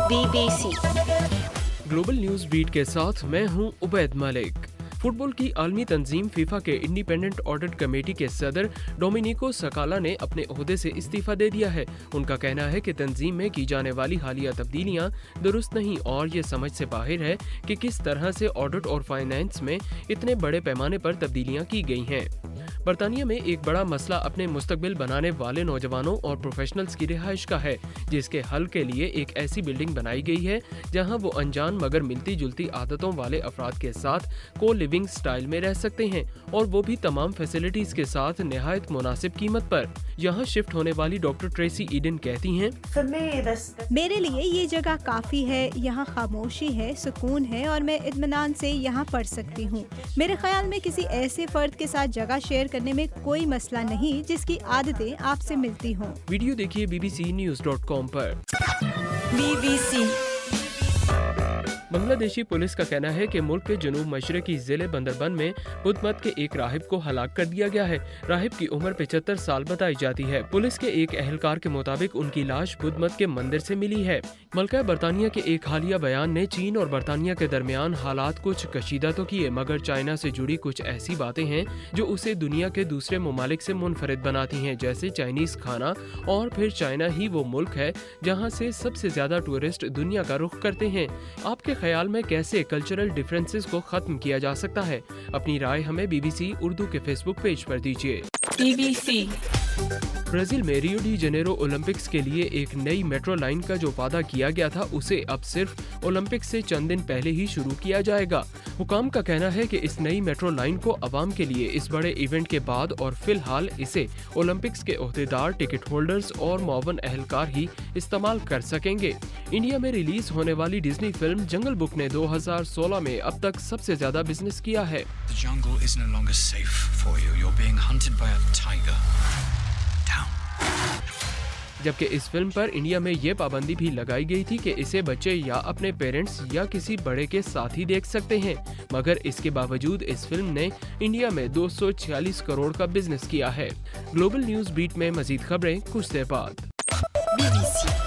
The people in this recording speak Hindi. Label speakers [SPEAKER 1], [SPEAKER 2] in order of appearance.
[SPEAKER 1] BBC
[SPEAKER 2] ग्लोबल न्यूज बीट के साथ मैं हूं उबैद मलिक। फुटबॉल की आलमी तंजीम फीफा के इंडिपेंडेंट ऑडिट कमेटी के सदर डोमिनिको सकाला ने अपने ओहदे से इस्तीफा दे दिया है। उनका कहना है कि तंजीम में की जाने वाली हालिया तब्दीलियां दुरुस्त नहीं और ये समझ से बाहर है कि किस तरह से ऑडिट और फाइनेंस में इतने बड़े पैमाने पर तब्दीलियां की गई हैं। बरतानिया में एक बड़ा मसला अपने मुस्तकबिल बनाने वाले नौजवानों और प्रोफेशनल्स की रिहाइश का है, जिसके हल के लिए एक ऐसी बिल्डिंग बनाई गई है जहां वो अनजान मगर मिलती जुलती आदतों वाले अफराद के साथ को लिविंग स्टाइल में रह सकते हैं, और वो भी तमाम फैसिलिटीज के साथ निहायत मुनासिब कीमत पर। यहाँ शिफ्ट होने वाली डॉक्टर ट्रेसी ईडन कहती हैं,
[SPEAKER 3] मेरे लिए ये जगह काफी है। यहाँ खामोशी है, सुकून है और मैं इत्मीनान से यहाँ पढ़ सकती हूँ। मेरे ख्याल में किसी ऐसे फर्द के साथ जगह शेयर करने में कोई मसला नहीं जिसकी आदतें आपसे मिलती हों।
[SPEAKER 2] वीडियो देखिए bbcnews.com पर।
[SPEAKER 1] BBC
[SPEAKER 2] बांग्लादेशी पुलिस का कहना है कि मुल्क के जनूब मशरकी जिले बंदरबन में बुध मत के एक राहिब को हलाक कर दिया गया है। राहिब की उम्र 75 साल बताई जाती है। पुलिस के एक अहलकार के मुताबिक उनकी लाश बुध मत के मंदिर से मिली है। मलका बरतानिया के एक हालिया बयान ने चीन और बरतानिया के दरमियान हालात कुछ कशीदा तो किए, मगर चाइना से जुड़ी कुछ ऐसी बातें हैं जो उसे दुनिया के दूसरे ममालिक से मुनफरिद बनाती हैं, जैसे चाइनीज खाना। और फिर चाइना ही वो मुल्क है जहाँ से सबसे ज्यादा टूरिस्ट दुनिया का रुख करते हैं। आपके ख्याल में कैसे कल्चरल डिफरेंसेस को खत्म किया जा सकता है? अपनी राय हमें BBC उर्दू के फेसबुक पेज पर दीजिए।
[SPEAKER 1] BBC
[SPEAKER 2] ब्राजील में रियो डी जेनेरो ओलंपिक्स के लिए एक नई मेट्रो लाइन का जो वादा किया गया था उसे अब सिर्फ ओलंपिक्स से चंद दिन पहले ही शुरू किया जाएगा। हुकाम का कहना है कि इस नई मेट्रो लाइन को अवाम के लिए इस बड़े इवेंट के बाद और फिलहाल इसे ओलंपिक्स के ओहदेदार, टिकट होल्डर्स और मुआवन अहलकार ही इस्तेमाल कर सकेंगे। इंडिया में रिलीज होने वाली डिज्नी फिल्म जंगल बुक ने 2016 में अब तक सबसे ज्यादा बिजनेस किया है। जबकि इस फिल्म पर इंडिया में ये पाबंदी भी लगाई गई थी कि इसे बच्चे या अपने पेरेंट्स या किसी बड़े के साथ ही देख सकते हैं, मगर इसके बावजूद इस फिल्म ने इंडिया में 246 करोड़ का बिजनेस किया है। ग्लोबल न्यूज बीट में मजीद खबरें कुछ देर बाद।
[SPEAKER 1] BBC